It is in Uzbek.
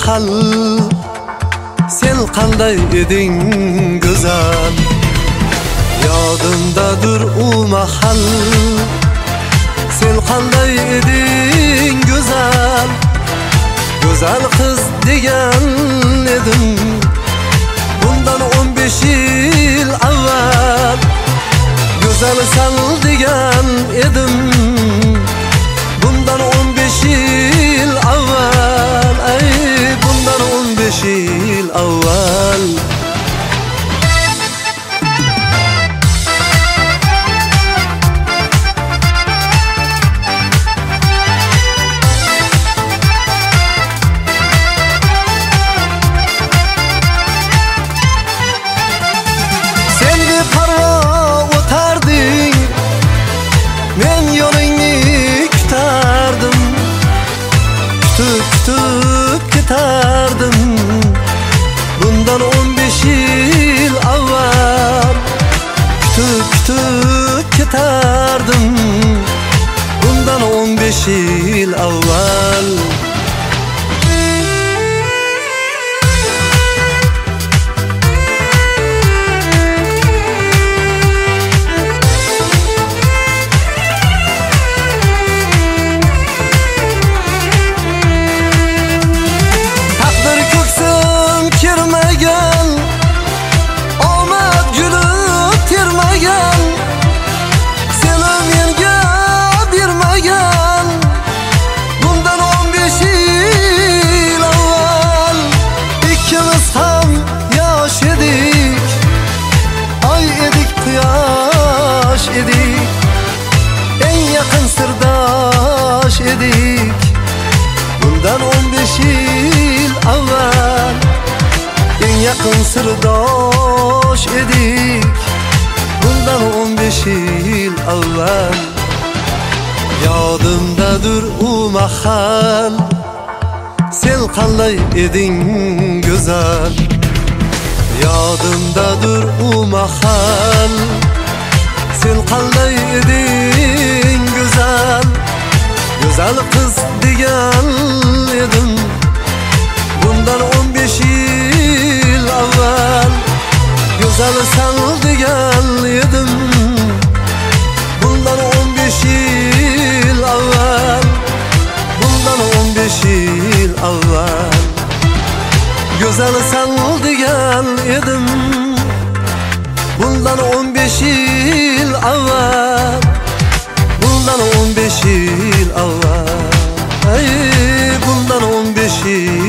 mahal sen qanday eding go'zal. Yodimdadir u mahal sen qanday eding go'zal. Go'zal qiz degan edim bundan 15 yil avval. Go'zal san degan edim bundan 15 yil avval. Ay bundan 15 yil avval. Kutub ketardim bundan 15 yil avval. Kutub ketardim bundan 15 yil avval. En yakın sırdaş edik bundan 15 yil avval. En yakın sırdaş edik bundan 15 yil avval. Yodimdadir u mahal sen qanday eding go'zal. Yodimdadir u mahal sen qanday eding go'zal. Go'zal qiz degan edim bundan 15 yil avval. Go'zal san degan edim bundan 15 yil avval. Bundan 15 yil avval. Go'zal san degan edim bundan 15 yil avval. Bundan 15 yil avval. Ay bundan 15 yil